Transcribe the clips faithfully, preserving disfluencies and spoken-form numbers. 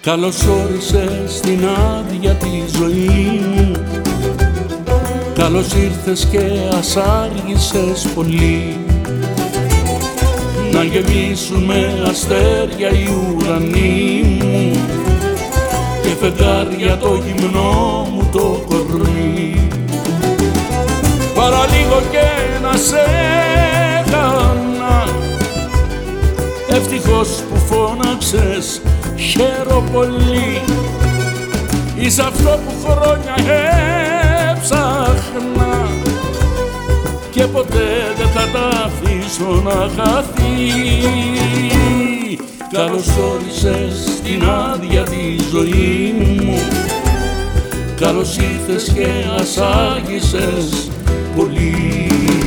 Καλώς όρισες στην άδεια τη ζωή μου, καλώς ήρθες και ας άργησες πολύ. Να γεμίσουμε αστέρια οι ουρανοί μου και φεγγάρια το γυμνό μου το κορμί. Παραλίγο και να σε έκανα, ευτυχώς που φώναξες, χαίρο πολύ. Είσαι αυτό που χρόνια έψαχνα και ποτέ δεν θα τα αφήσω να χαθεί. Καλώς όρισες στην άδεια τη ζωή μου, καλώς ήρθες και ας άγγισες πολύ.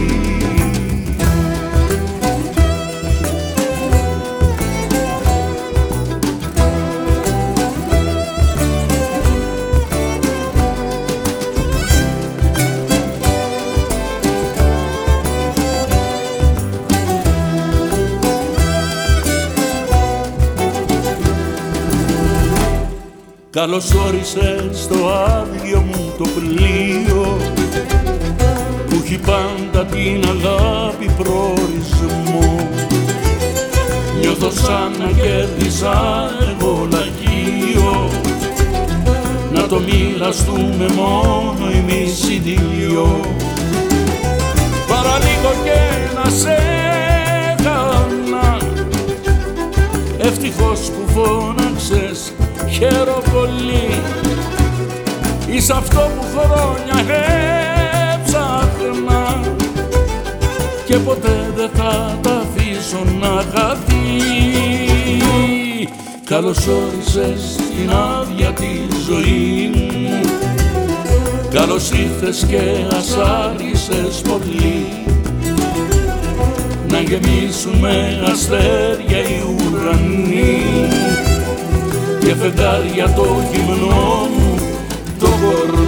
Καλώς όρισες στο άδειο μου το πλοίο που έχει πάντα την αγάπη προορισμό. Νιώθω σαν να κέρδισα εγώ λαγείο, να το μοιραστούμε μόνο εμείς οι δυο. Παραλίγο και να σε έκανα, ευτυχώς που φώναξες, χαίρο πολύ. Είσαι αυτό που χρόνια έψαχνα και ποτέ δεν θα τα αφήσω να χαθεί. Καλώς όρισες στην άδεια τη ζωή μου, καλώς ήρθες και ας άργησες πολύ. Να γεμίσουμε αστέρια οι ουρανοί και φεγγάρια το γυμνό μου το κορμί.